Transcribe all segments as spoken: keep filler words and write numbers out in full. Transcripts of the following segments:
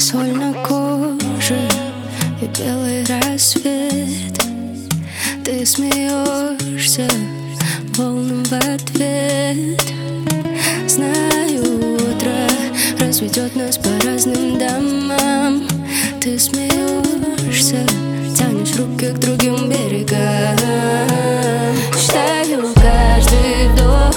соль на коже и белый рассвет. Ты смеешься волнам в ответ. Знаю, утро разведет нас по разным домам. Ты смеешься, тянешь руки к другим берегам. Считаю каждый вдох,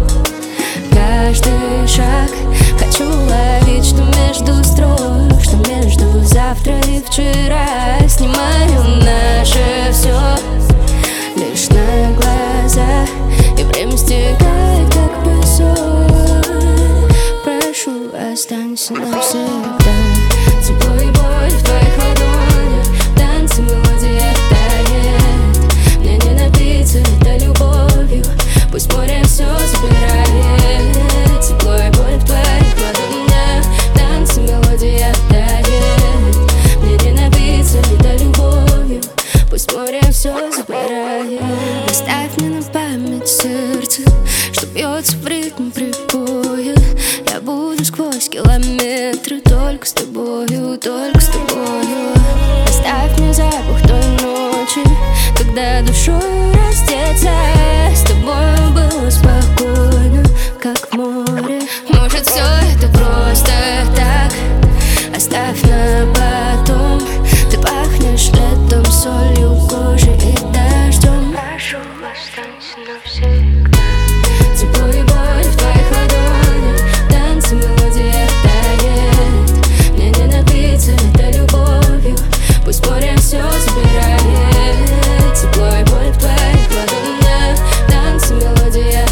каждый шаг. Хочу ловить, что между строк, что между завтра и вчера. Снимаю наше все лишь на глазах, и время стекает, как песок. Прошу, останься навсегда. Тепло и боль в твоих ладонях, танцы, мелодия тает. Мне не напиться это любовью, пусть море все забирает. Тепло и боль в твоих ладонях, танцы, мелодия тает. Мне не напиться это любовью, пусть море все забирает. Оставь мне на память сердце, что бьется в ритм прибоя. Я буду сквозь километры только с тобою, только с тобою. Оставь мне запах той ночи, когда душой раздеться. С тобою было спокойно, как в море. Может, все это просто так, оставь на потом. Ты пахнешь летом, солью, кожей и дождем. Прошу, останься навсегда. Тепло и боль в твоих ладонях, танцы, мелодия тает. Мне не напиться это любовью, пусть море все забирает. Тепло и боль в твоих ладонях, танцы, мелодия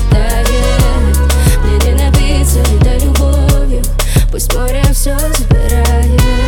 тает. Мне не напиться это любовью, пусть море все забирает.